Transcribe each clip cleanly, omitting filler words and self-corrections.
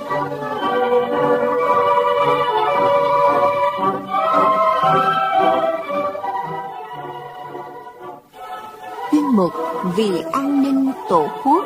Chuyên mục Vì an ninh Tổ quốc.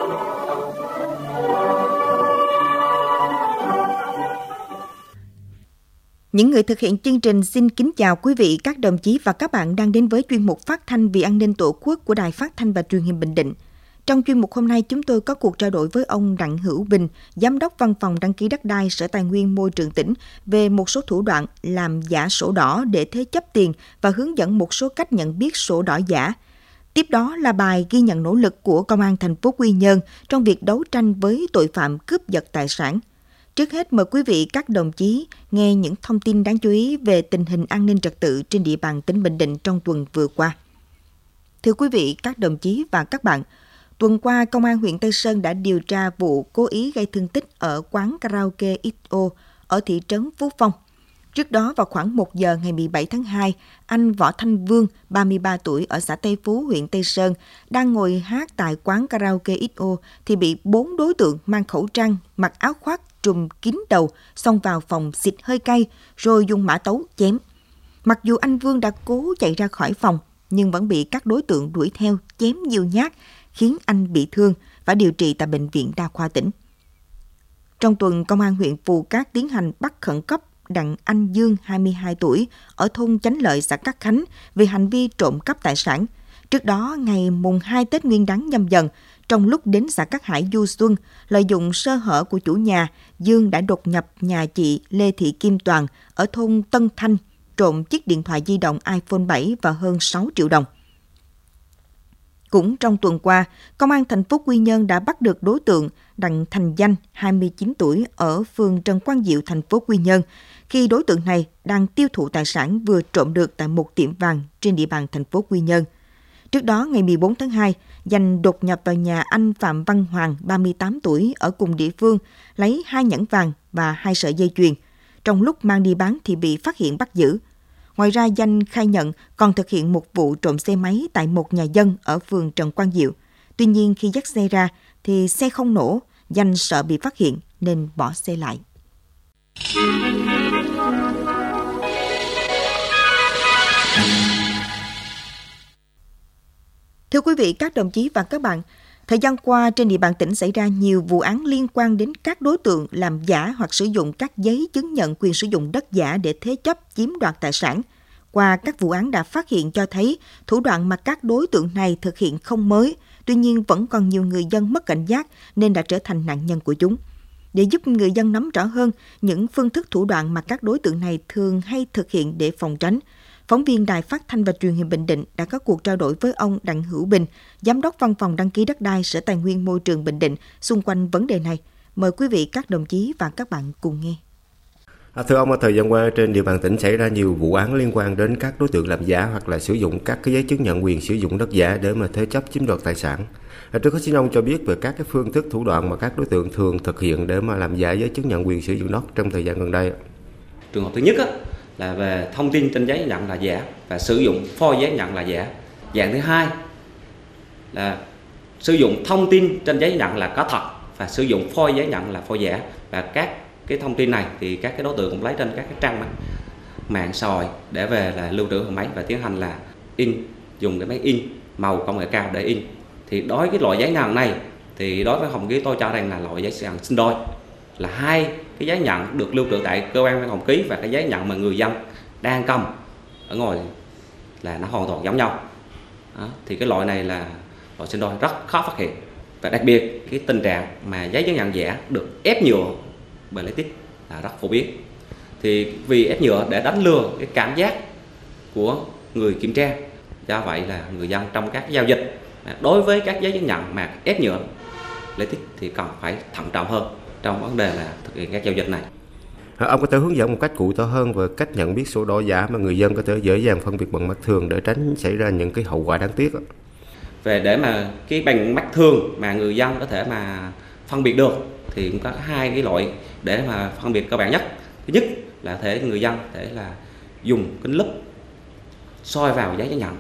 Những người thực hiện chương trình xin kính chào quý vị, các đồng chí và các bạn đang đến với chuyên mục phát thanh Vì an ninh Tổ quốc của Đài Phát thanh và Truyền hình Bình Định. Trong chuyên mục hôm nay, chúng tôi có cuộc trao đổi với ông Đặng Hữu Bình, Giám đốc Văn phòng Đăng ký đất đai Sở Tài nguyên Môi trường tỉnh về một số thủ đoạn làm giả sổ đỏ để thế chấp tiền và hướng dẫn một số cách nhận biết sổ đỏ giả. Tiếp đó là bài ghi nhận nỗ lực của Công an thành phố Quy Nhơn trong việc đấu tranh với tội phạm cướp giật tài sản. Trước hết, mời quý vị các đồng chí nghe những thông tin đáng chú ý về tình hình an ninh trật tự trên địa bàn tỉnh Bình Định trong tuần vừa qua. Thưa quý vị, các đồng chí và các bạn, tuần qua, Công an huyện Tây Sơn đã điều tra vụ cố ý gây thương tích ở quán karaoke XO ở thị trấn Phú Phong. Trước đó, vào khoảng 1 giờ ngày 17 tháng 2, anh Võ Thanh Vương, 33 tuổi, ở xã Tây Phú, huyện Tây Sơn, đang ngồi hát tại quán karaoke XO thì bị 4 đối tượng mang khẩu trang, mặc áo khoác, trùm kín đầu, xông vào phòng xịt hơi cay, rồi dùng mã tấu chém. Mặc dù anh Vương đã cố chạy ra khỏi phòng, nhưng vẫn bị các đối tượng đuổi theo, chém nhiều nhát, khiến anh bị thương, phải điều trị tại Bệnh viện Đa khoa tỉnh. Trong tuần, Công an huyện Phù Cát tiến hành bắt khẩn cấp Đặng Anh Dương, 22 tuổi, ở thôn Chánh Lợi, xã Cát Khánh, về hành vi trộm cắp tài sản. Trước đó, ngày mùng 2 Tết Nguyên đán Nhâm Dần, trong lúc đến xã Cát Hải du xuân, lợi dụng sơ hở của chủ nhà, Dương đã đột nhập nhà chị Lê Thị Kim Toàn ở thôn Tân Thanh, trộm chiếc điện thoại di động iPhone 7 và hơn 6 triệu đồng. Cũng trong tuần qua, Công an thành phố Quy Nhơn đã bắt được đối tượng Đặng Thành Danh, 29 tuổi, ở phường Trần Quang Diệu, thành phố Quy Nhơn, khi đối tượng này đang tiêu thụ tài sản vừa trộm được tại một tiệm vàng trên địa bàn thành phố Quy Nhơn. Trước đó, ngày 14 tháng 2, Danh đột nhập vào nhà anh Phạm Văn Hoàng, 38 tuổi, ở cùng địa phương, lấy 2 nhẫn vàng và 2 sợi dây chuyền. Trong lúc mang đi bán thì bị phát hiện bắt giữ. Ngoài ra, Danh khai nhận còn thực hiện một vụ trộm xe máy tại một nhà dân ở phường Trần Quang Diệu. Tuy nhiên, khi dắt xe ra thì xe không nổ, Danh sợ bị phát hiện nên bỏ xe lại. Thưa quý vị, các đồng chí và các bạn, thời gian qua trên địa bàn tỉnh xảy ra nhiều vụ án liên quan đến các đối tượng làm giả hoặc sử dụng các giấy chứng nhận quyền sử dụng đất giả để thế chấp chiếm đoạt tài sản. Qua các vụ án đã phát hiện cho thấy thủ đoạn mà các đối tượng này thực hiện không mới, tuy nhiên vẫn còn nhiều người dân mất cảnh giác nên đã trở thành nạn nhân của chúng. Để giúp người dân nắm rõ hơn những phương thức thủ đoạn mà các đối tượng này thường hay thực hiện để phòng tránh, phóng viên Đài Phát thanh và Truyền hình Bình Định đã có cuộc trao đổi với ông Đặng Hữu Bình, Giám đốc Văn phòng Đăng ký đất đai Sở Tài nguyên Môi trường Bình Định xung quanh vấn đề này. Mời quý vị các đồng chí và các bạn cùng nghe. Thưa ông, thời gian qua trên địa bàn tỉnh xảy ra nhiều vụ án liên quan đến các đối tượng làm giả hoặc là sử dụng các cái giấy chứng nhận quyền sử dụng đất giả để mà thế chấp chiếm đoạt tài sản. Trước hết xin ông cho biết về các cái phương thức thủ đoạn mà các đối tượng thường thực hiện để mà làm giả giấy chứng nhận quyền sử dụng đất trong thời gian gần đây. Trường hợp thứ nhất là về thông tin trên giấy nhận là giả và sử dụng phôi giấy nhận là giả. Dạng thứ hai là sử dụng thông tin trên giấy nhận là có thật và sử dụng phôi giấy nhận là phôi giả. Và các cái thông tin này thì các cái đối tượng cũng lấy trên các cái trang mạng xã hội để về là lưu trữ ở máy và tiến hành là in, dùng cái máy in màu công nghệ cao để in. Thì đối với cái loại giấy nhận này thì đối với Hồng Ký tôi cho rằng là loại giấy nhận sinh đôi, là hai cái giấy nhận được lưu trữ tại cơ quan Hồng Ký và cái giấy nhận mà người dân đang cầm ở ngoài là nó hoàn toàn giống nhau. Đó, thì cái loại này là loại sinh đôi rất khó phát hiện, và đặc biệt cái tình trạng mà giấy chứng nhận giả được ép nhựa bởi lấy tích là rất phổ biến. Thì vì ép nhựa để đánh lừa cái cảm giác của người kiểm tra, do vậy là người dân trong các giao dịch đối với các giấy chứng nhận mà ép nhựa lấy tích thì cần phải thận trọng hơn trong vấn đề là thực hiện các giao dịch này. Ông có thể hướng dẫn một cách cụ thể hơn về cách nhận biết sổ đỏ giả mà người dân có thể dễ dàng phân biệt bằng mắt thường để tránh xảy ra những cái hậu quả đáng tiếc? Về để mà cái bằng mắt thường mà người dân có thể mà phân biệt được thì cũng có hai cái loại để mà phân biệt cơ bản nhất. Thứ nhất là thể người dân thể là dùng kính lúp soi vào giấy chứng nhận.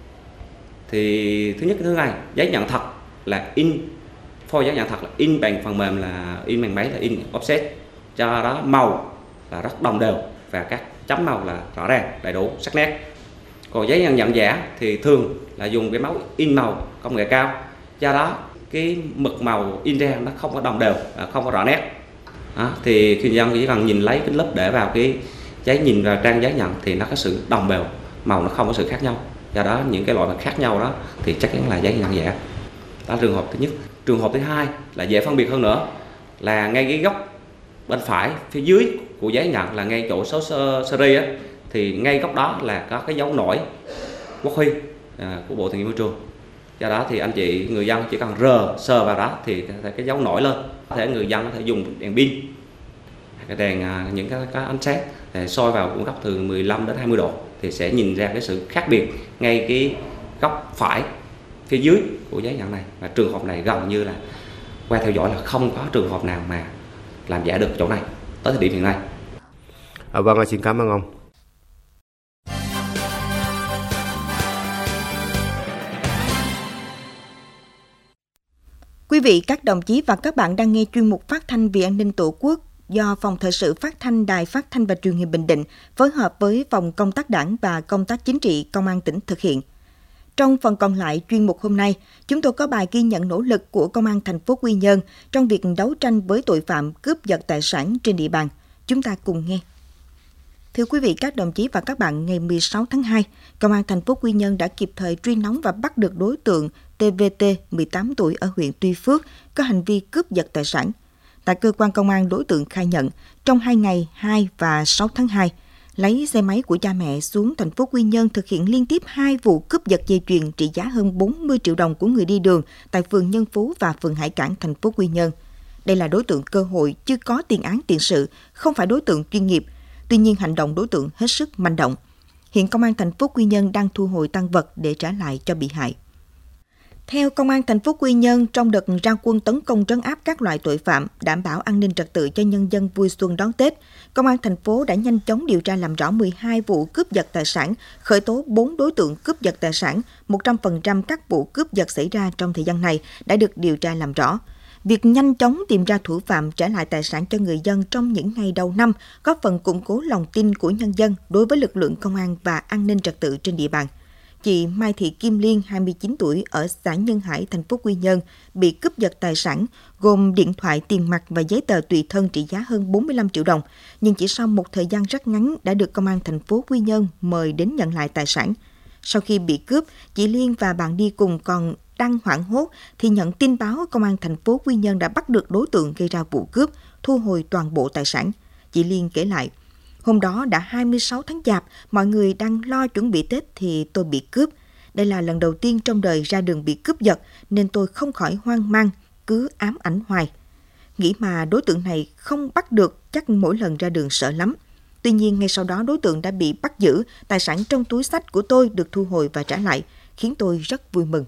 Thì thứ nhất, thứ hai, giấy nhận thật là in, phôi giấy nhận thật là in bằng phần mềm là in bằng máy là in offset, do đó màu là rất đồng đều và các chấm màu là rõ ràng, đầy đủ, sắc nét. Còn giấy nhận dạng giả thì thường là dùng cái máu in màu công nghệ cao, do đó cái mực màu in ra nó không có đồng đều, không có rõ nét. Thì khi dân chỉ cần nhìn lấy cái lớp để vào cái giấy, nhìn vào trang giấy nhận thì nó có sự đồng đều, màu nó không có sự khác nhau. Do đó những cái loại mà khác nhau đó thì chắc chắn là giấy nhận giả. Đó là trường hợp thứ nhất. Trường hợp thứ hai là dễ phân biệt hơn nữa, là ngay cái góc bên phải phía dưới của giấy nhận, là ngay chỗ số series á, thì ngay góc đó là có cái dấu nổi quốc huy của Bộ Tài nguyên Môi trường. Do đó thì anh chị người dân chỉ cần sờ vào đó thì cái dấu nổi lên. Có thể người dân có thể dùng đèn pin, cái đèn những cái ánh sáng để soi vào cũng góc từ 15 đến 20 độ thì sẽ nhìn ra cái sự khác biệt ngay cái góc phải phía dưới của giấy nhận này. Và trường hợp này gần như là qua theo dõi là không có trường hợp nào mà làm giả được chỗ này tới thời điểm hiện nay. Vâng, xin cảm ơn ông. Quý vị, các đồng chí và các bạn đang nghe chuyên mục phát thanh vì an ninh Tổ quốc do Phòng Thời sự Phát thanh Đài Phát thanh và Truyền hình Bình Định phối hợp với Phòng Công tác Đảng và Công tác Chính trị Công an tỉnh thực hiện. Trong phần còn lại chuyên mục hôm nay, chúng tôi có bài ghi nhận nỗ lực của Công an thành phố Quy Nhơn trong việc đấu tranh với tội phạm cướp giật tài sản trên địa bàn. Chúng ta cùng nghe. Thưa quý vị, các đồng chí và các bạn, ngày 16 tháng 2, Công an thành phố Quy Nhơn đã kịp thời truy nóng và bắt được đối tượng TVT, 18 tuổi ở huyện Tuy Phước, có hành vi cướp giật tài sản. Tại cơ quan công an, đối tượng khai nhận, trong 2 ngày 2 và 6 tháng 2, lấy xe máy của cha mẹ xuống thành phố Quy Nhơn thực hiện liên tiếp 2 vụ cướp giật dây chuyền trị giá hơn 40 triệu đồng của người đi đường tại phường Nhân Phú và phường Hải Cảng, thành phố Quy Nhơn. Đây là đối tượng cơ hội, chưa có tiền án tiền sự, không phải đối tượng chuyên nghiệp. Tuy nhiên, hành động đối tượng hết sức manh động. Hiện Công an thành phố Quy Nhơn đang thu hồi tang vật để trả lại cho bị hại. Theo Công an thành phố Quy Nhơn, trong đợt ra quân tấn công trấn áp các loại tội phạm, đảm bảo an ninh trật tự cho nhân dân vui xuân đón Tết, Công an thành phố đã nhanh chóng điều tra làm rõ 12 vụ cướp giật tài sản, khởi tố 4 đối tượng cướp giật tài sản. 100% các vụ cướp giật xảy ra trong thời gian này đã được điều tra làm rõ. Việc nhanh chóng tìm ra thủ phạm, trả lại tài sản cho người dân trong những ngày đầu năm góp phần củng cố lòng tin của nhân dân đối với lực lượng công an và an ninh trật tự trên địa bàn. Chị Mai Thị Kim Liên, 29 tuổi, ở xã Nhân Hải, thành phố Quy Nhơn, bị cướp giật tài sản, gồm điện thoại, tiền mặt và giấy tờ tùy thân trị giá hơn 45 triệu đồng. Nhưng chỉ sau một thời gian rất ngắn đã được Công an thành phố Quy Nhơn mời đến nhận lại tài sản. Sau khi bị cướp, chị Liên và bạn đi cùng còn đang hoảng hốt thì nhận tin báo Công an thành phố Quy Nhơn đã bắt được đối tượng gây ra vụ cướp, thu hồi toàn bộ tài sản. Chị Liên kể lại, hôm đó đã 26 tháng Chạp, mọi người đang lo chuẩn bị Tết thì tôi bị cướp. Đây là lần đầu tiên trong đời ra đường bị cướp giật nên tôi không khỏi hoang mang, cứ ám ảnh hoài. Nghĩ mà đối tượng này không bắt được chắc mỗi lần ra đường sợ lắm. Tuy nhiên ngay sau đó đối tượng đã bị bắt giữ, tài sản trong túi xách của tôi được thu hồi và trả lại, khiến tôi rất vui mừng.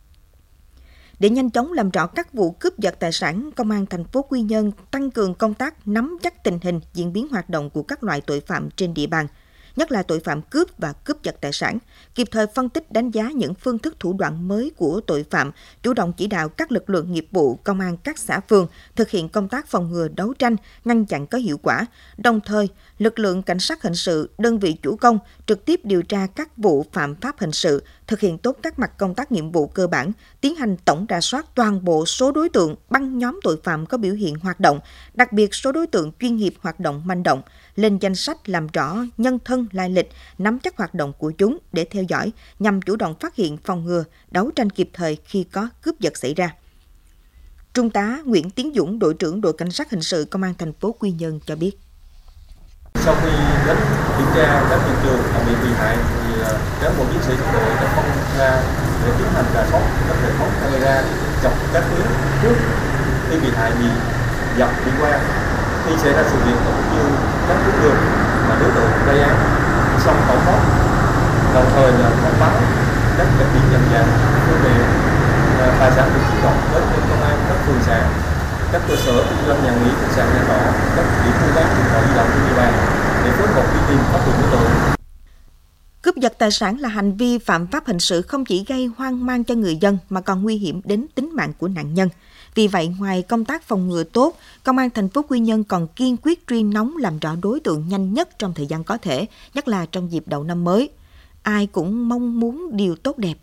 Để nhanh chóng làm rõ các vụ cướp giật tài sản, Công an thành phố Quy Nhơn tăng cường công tác nắm chắc tình hình, diễn biến hoạt động của các loại tội phạm trên địa bàn, nhất là tội phạm cướp và cướp giật tài sản, kịp thời phân tích đánh giá những phương thức thủ đoạn mới của tội phạm, chủ động chỉ đạo các lực lượng nghiệp vụ, công an các xã phường thực hiện công tác phòng ngừa, đấu tranh, ngăn chặn có hiệu quả. Đồng thời, lực lượng cảnh sát hình sự, đơn vị chủ công trực tiếp điều tra các vụ phạm pháp hình sự, thực hiện tốt các mặt công tác nhiệm vụ cơ bản, tiến hành tổng rà soát toàn bộ số đối tượng, băng nhóm tội phạm có biểu hiện hoạt động, đặc biệt số đối tượng chuyên nghiệp hoạt động manh động, lên danh sách làm rõ nhân thân lai lịch, nắm chắc hoạt động của chúng để theo dõi, nhằm chủ động phát hiện, phòng ngừa, đấu tranh kịp thời khi có cướp giật xảy ra. Trung tá Nguyễn Tiến Dũng, đội trưởng đội cảnh sát hình sự Công an thành phố Quy Nhơn cho biết. Sau khi đến kiểm tra các hiện trường bị hại thì cán bộ chiến sĩ chúng tôi đã phân ra để tiến hành rà soát các hệ thống camera dọc các tuyến trước khi bị hại bị giật đi qua. Khi xảy ra sự việc cũng như các tuyến đường mà đối tượng gây án xong tẩu thoát, đồng thời là thông báo các đặc điểm nhận dạng phương tiện tài sản bị chiếm đoạt đến công an các phường xã, các cơ sở kinh doanh nhà nghỉ, khách sạn, nhà trọ, các điểm mua bán điện thoại di động trên địa bàn để phối hợp truy tìm phát hiện đối tượng. Cướp giật tài sản là hành vi phạm pháp hình sự không chỉ gây hoang mang cho người dân mà còn nguy hiểm đến tính mạng của nạn nhân. Vì vậy, ngoài công tác phòng ngừa tốt, Công an thành phố Quy Nhơn còn kiên quyết truy nóng làm rõ đối tượng nhanh nhất trong thời gian có thể, nhất là trong dịp đầu năm mới. Ai cũng mong muốn điều tốt đẹp.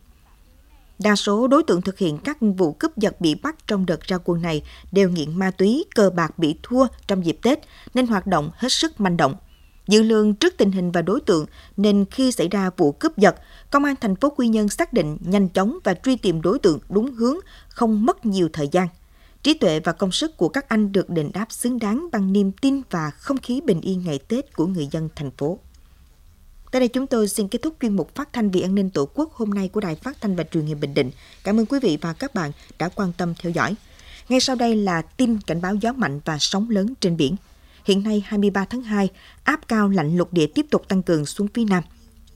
Đa số đối tượng thực hiện các vụ cướp giật bị bắt trong đợt ra quân này đều nghiện ma túy, cờ bạc bị thua trong dịp Tết nên hoạt động hết sức manh động. Dự lường trước tình hình và đối tượng nên khi xảy ra vụ cướp giật, Công an thành phố Quy Nhơn xác định nhanh chóng và truy tìm đối tượng đúng hướng, không mất nhiều thời gian. Trí tuệ và công sức của các anh được đền đáp xứng đáng bằng niềm tin và không khí bình yên ngày Tết của người dân thành phố. Tới đây chúng tôi xin kết thúc chuyên mục phát thanh vì an ninh Tổ quốc hôm nay của Đài Phát thanh và Truyền hình Bình Định. Cảm ơn quý vị và các bạn đã quan tâm theo dõi. Ngay sau đây là tin cảnh báo gió mạnh và sóng lớn trên biển. Hiện nay 23 tháng 2, áp cao lạnh lục địa tiếp tục tăng cường xuống phía Nam.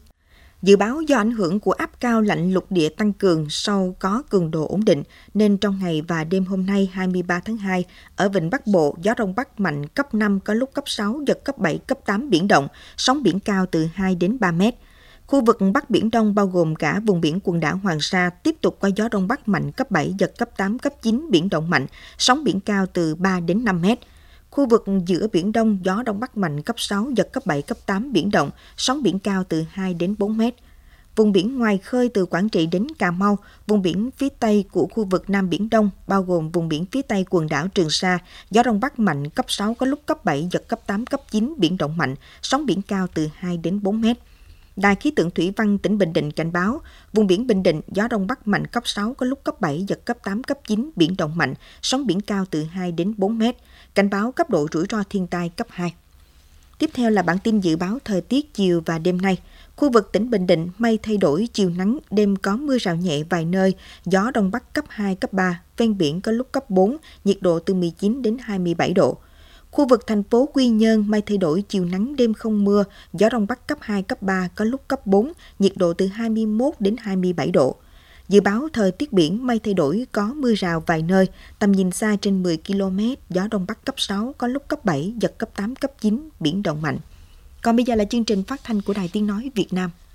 Dự báo do ảnh hưởng của áp cao lạnh lục địa tăng cường sau có cường độ ổn định, nên trong ngày và đêm hôm nay 23 tháng 2, ở Vịnh Bắc Bộ, gió Đông Bắc mạnh cấp 5, có lúc cấp 6, giật cấp 7, cấp 8 biển động, sóng biển cao từ 2 đến 3 mét. Khu vực Bắc Biển Đông bao gồm cả vùng biển quần đảo Hoàng Sa tiếp tục có gió Đông Bắc mạnh cấp 7, giật cấp 8, cấp 9, biển động mạnh, sóng biển cao từ 3 đến 5 mét. Khu vực giữa Biển Đông, gió Đông Bắc mạnh cấp 6, giật cấp 7, cấp 8, biển động, sóng biển cao từ 2 đến 4 mét. Vùng biển ngoài khơi từ Quảng Trị đến Cà Mau, vùng biển phía Tây của khu vực Nam Biển Đông, bao gồm vùng biển phía Tây quần đảo Trường Sa, gió Đông Bắc mạnh cấp 6, có lúc cấp 7, giật cấp 8, cấp 9, biển động mạnh, sóng biển cao từ 2 đến 4 mét. Đài khí tượng thủy văn tỉnh Bình Định cảnh báo, vùng biển Bình Định, gió Đông Bắc mạnh cấp 6, có lúc cấp 7, giật cấp 8, cấp 9, biển động mạnh, sóng biển cao từ 2 đến 4 mét. Cảnh báo cấp độ rủi ro thiên tai cấp 2. Tiếp theo là bản tin dự báo thời tiết chiều và đêm nay. Khu vực tỉnh Bình Định, mây thay đổi, chiều nắng, đêm có mưa rào nhẹ vài nơi, gió Đông Bắc cấp 2, cấp 3, ven biển có lúc cấp 4, nhiệt độ từ 19 đến 27 độ. Khu vực thành phố Quy Nhơn, mây thay đổi, chiều nắng, đêm không mưa, gió Đông Bắc cấp 2, cấp 3, có lúc cấp 4, nhiệt độ từ 21 đến 27 độ. Dự báo thời tiết biển, mây thay đổi, có mưa rào vài nơi, tầm nhìn xa trên 10 km, gió Đông Bắc cấp 6, có lúc cấp 7, giật cấp 8, cấp 9, biển động mạnh. Còn bây giờ là chương trình phát thanh của Đài Tiếng Nói Việt Nam.